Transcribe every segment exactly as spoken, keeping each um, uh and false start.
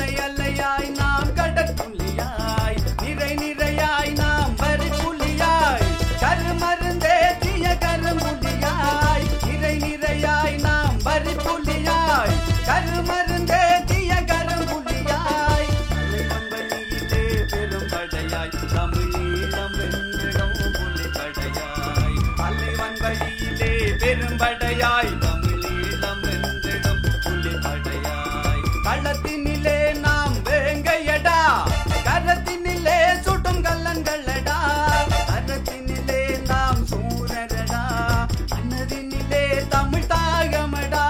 அலை அலையாய் நாம் கடற்குள்ளியாய் நிறை நிறையாய் நாம் வரி புள்ளியாய் கருமருந்தே தீய கரும்புள்ளியாய் நிறை நிறையாய் நாம் வரி புள்ளியாய் கருமருந்தே தீய கரும்புள்ளியாய் அலைவன்வழியிலே பெரும் படையாய் தமிழீழம் வென்றிடும் புலி படையாய் அலைவன்வழியிலே பெரும் படையாய் தமிழீழம் வென்றிடும் புலி படையாய் களத்தினிலே நாம் வேங்கையடா கரத்தினிலே சுட்டும் கல்லன்களடா கரத்தினிலே நாம் சூரரடா அன்னதினிலே தமிழ் தாகமடா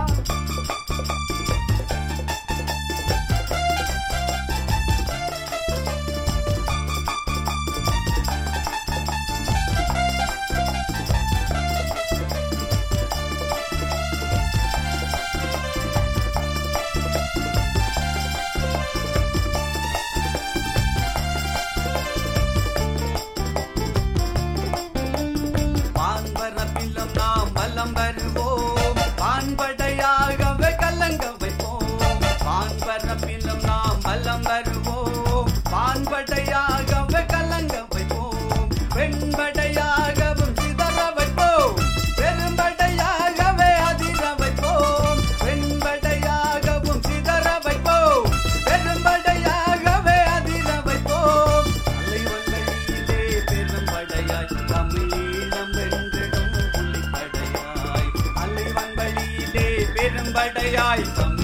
வான்பரப்பிலும் நாம் வலம் வருவோம் வான்படையாகவே கலங்க வைப்போம் வான்பரப்பிலும் நாம் வலம் வருவோம் வான்படையாகவே கலங்க வைப்போம் வெண்படையாகவும் சிதற வைப்போம் பெரும்படையாகவே அதிர வைப்போம் வெண்படையாகவும் சிதற வைப்போம் பெரும்படையாகவே அதிர வைப்போம் அலைவன்வழியிலே பெரும்படையாய் தமிழீழம் வென்றிடும் புலி படையாய் அலைவன்வழியிலே பெரும்படையாய்